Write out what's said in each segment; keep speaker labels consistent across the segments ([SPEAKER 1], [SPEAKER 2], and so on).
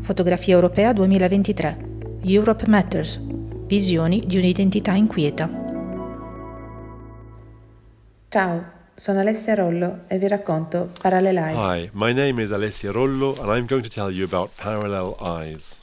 [SPEAKER 1] Fotografia Europea 2023. Europe Matters. Visioni di un'identità inquieta.
[SPEAKER 2] Ciao, sono Alessia Rollo e vi racconto Parallel Eyes.
[SPEAKER 3] Hi, my name is Alessia Rollo and I'm going to tell you about Parallel Eyes.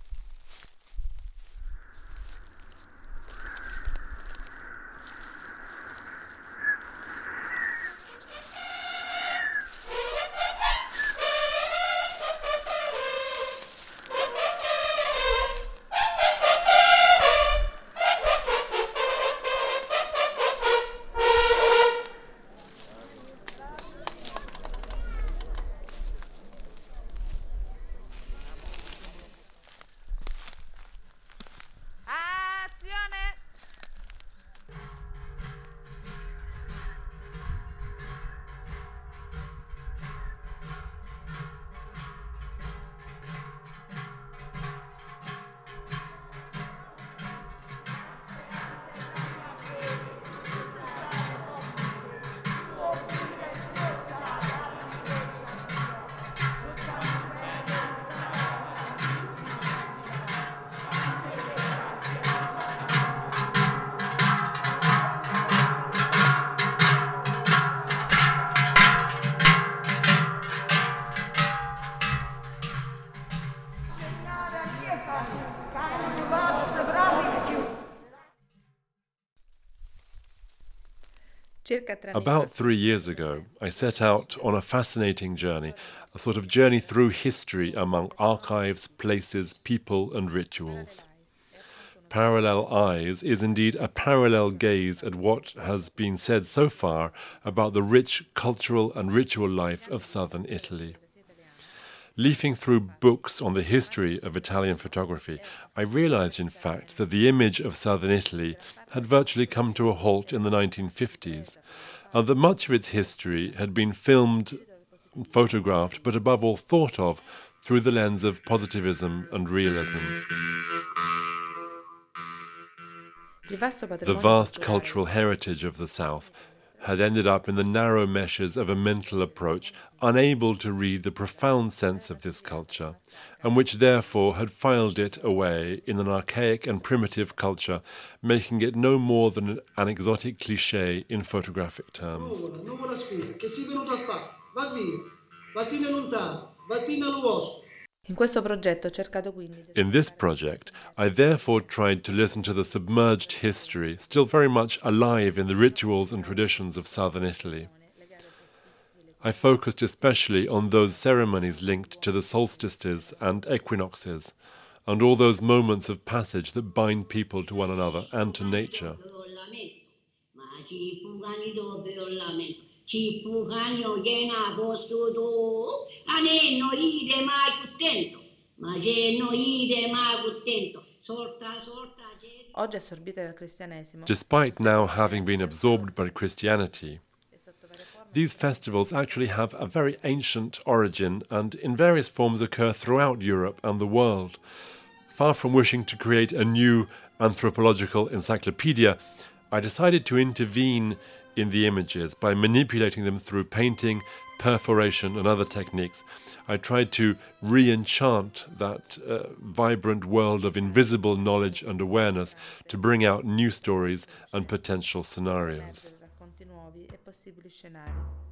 [SPEAKER 3] About 3 years ago, I set out on a fascinating journey, a sort of journey through history among archives, places, people and rituals. Parallel Eyes is indeed a parallel gaze at what has been said so far about the rich cultural and ritual life of southern Italy. Leafing through books on the history of Italian photography, I realized, in fact, that the image of southern Italy had virtually come to a halt in the 1950s, and that much of its history had been filmed, photographed, but above all thought of through the lens of positivism and realism. The vast cultural heritage of the South had ended up in the narrow meshes of a mental approach, unable to read the profound sense of this culture, and which therefore had filed it away in an archaic and primitive culture, making it no more than an exotic cliché in photographic terms. In this project, I therefore tried to listen to the submerged history, still very much alive in the rituals and traditions of southern Italy. I focused especially on those ceremonies linked to the solstices and equinoxes, and all those moments of passage that bind people to one another and to nature. Despite now having been absorbed by Christianity, these festivals actually have a very ancient origin and in various forms occur throughout Europe and the world. Far from wishing to create a new anthropological encyclopedia, I decided to intervene in the images by manipulating them through painting, perforation and other techniques. I tried to re-enchant that vibrant world of invisible knowledge and awareness to bring out new stories and potential scenarios.